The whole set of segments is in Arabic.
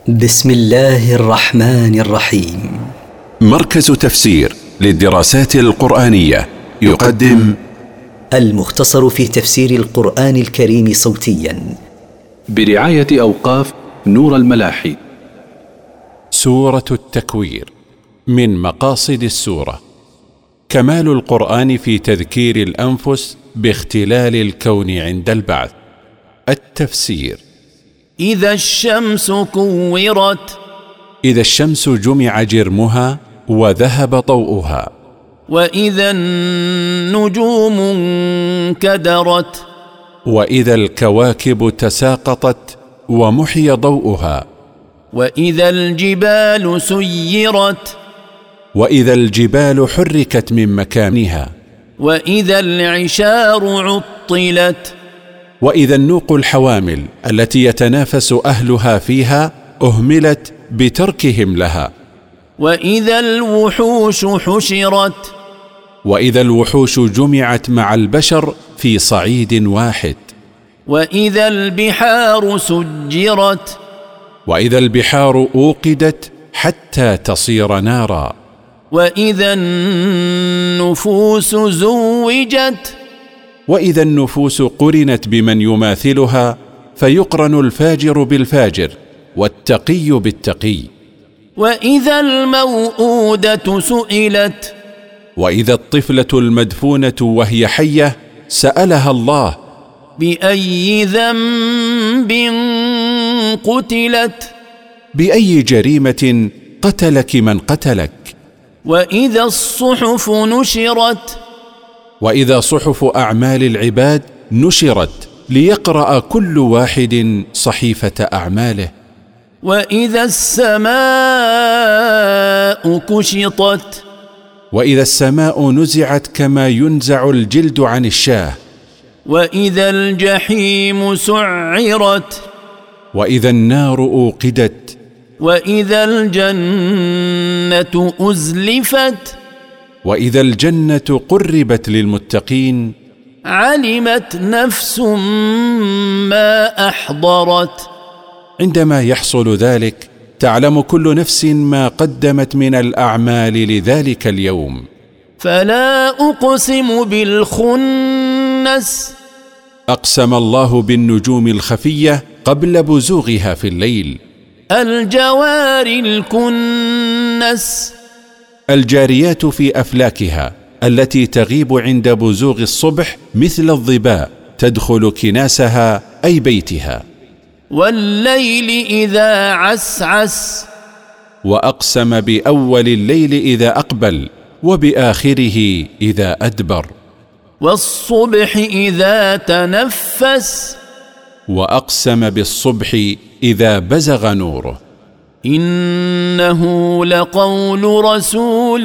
بسم الله الرحمن الرحيم. مركز تفسير للدراسات القرآنية يقدم المختصر في تفسير القرآن الكريم صوتيا برعاية أوقاف نور الملاحي. سورة التكوير. من مقاصد السورة كمال القرآن في تذكير الأنفس باختلال الكون عند البعث. التفسير: إذا الشمس كورت، إذا الشمس جمع جرمها وذهب ضوءها. وإذا النجوم انكدرت، وإذا الكواكب تساقطت ومحي ضوءها. وإذا الجبال سيرت، وإذا الجبال حركت من مكانها. وإذا العشار عطلت، وإذا النوق الحوامل التي يتنافس أهلها فيها أهملت بتركهم لها. وإذا الوحوش حشرت، وإذا الوحوش جمعت مع البشر في صعيد واحد. وإذا البحار سجرت، وإذا البحار أوقدت حتى تصير نارا. وإذا النفوس زوجت، وإذا النفوس قرنت بمن يماثلها فيقرن الفاجر بالفاجر والتقي بالتقي. وإذا الموءودة سئلت، وإذا الطفلة المدفونة وهي حية سألها الله: بأي ذنب قتلت، بأي جريمة قتلك من قتلك. وإذا الصحف نشرت، وإذا صحف أعمال العباد نشرت ليقرأ كل واحد صحيفة أعماله. وإذا السماء كشطت، وإذا السماء نزعت كما ينزع الجلد عن الشاه. وإذا الجحيم سعرت، وإذا النار أوقدت. وإذا الجنة أزلفت، وإذا الجنة قربت للمتقين. علمت نفس ما أحضرت، عندما يحصل ذلك تعلم كل نفس ما قدمت من الأعمال لذلك اليوم. فلا أقسم بالخنس، أقسم الله بالنجوم الخفية قبل بزوغها في الليل. الجوار الكنس، الجاريات في أفلاكها التي تغيب عند بزوغ الصبح مثل الظباء تدخل كناسها أي بيتها. والليل إذا عسعس، وأقسم بأول الليل إذا أقبل وبآخره إذا أدبر. والصبح إذا تنفس، وأقسم بالصبح إذا بزغ نوره. إنه لقول رسول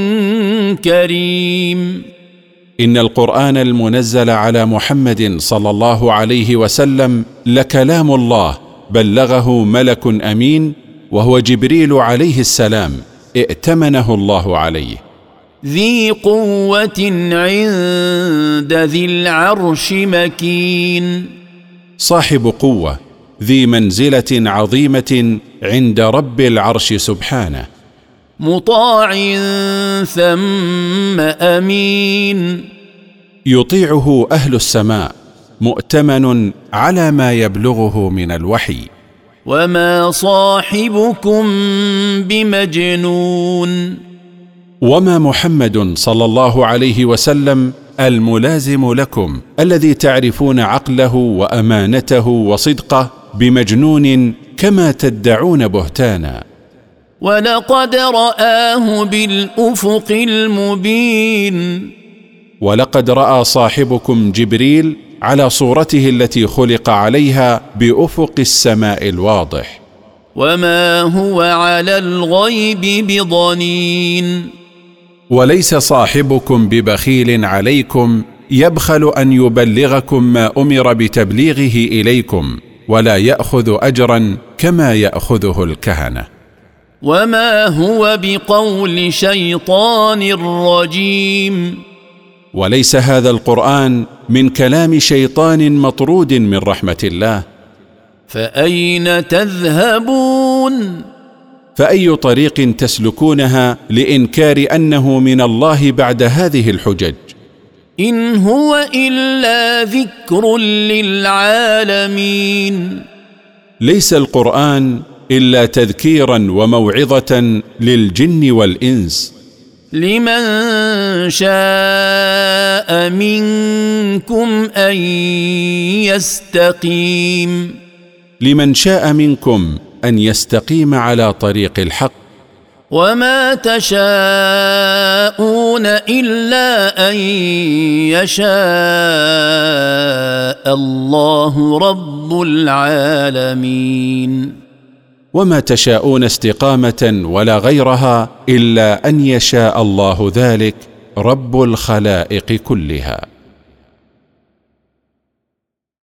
كريم. إن القرآن المنزل على محمد صلى الله عليه وسلم لكلام الله بلغه ملك أمين وهو جبريل عليه السلام ائتمنه الله عليه. ذي قوة عند ذي العرش مكين. صاحب قوة ذي منزلة عظيمة عند رب العرش سبحانه. مطاع ثم أمين. يطيعه أهل السماء مؤتمن على ما يبلغه من الوحي. وما صاحبكم بمجنون. وما محمد صلى الله عليه وسلم الملازم لكم الذي تعرفون عقله وأمانته وصدقه بمجنون كما تدعون بهتانا. ولقد رآه بالأفق المبين. ولقد رأى صاحبكم جبريل على صورته التي خلق عليها بأفق السماء الواضح. وما هو على الغيب بضنين. وليس صاحبكم ببخيل عليكم يبخل أن يبلغكم ما أمر بتبليغه إليكم، ولا يأخذ أجرا كما يأخذه الكهنة. وما هو بقول شيطان رجيم. وليس هذا القرآن من كلام شيطان مطرود من رحمة الله. فأين تذهبون؟ فأي طريق تسلكونها لإنكار أنه من الله بعد هذه الحجج؟ إن هو إلا ذكر للعالمين. ليس القرآن إلا تذكيرا وموعظة للجن والإنس. لمن شاء منكم أن يستقيم. لمن شاء منكم أن يستقيم على طريق الحق. وما تشاءون إلا أن يشاء الله رب العالمين. وما تشاءون استقامة ولا غيرها إلا أن يشاء الله ذلك رب الخلائق كلها.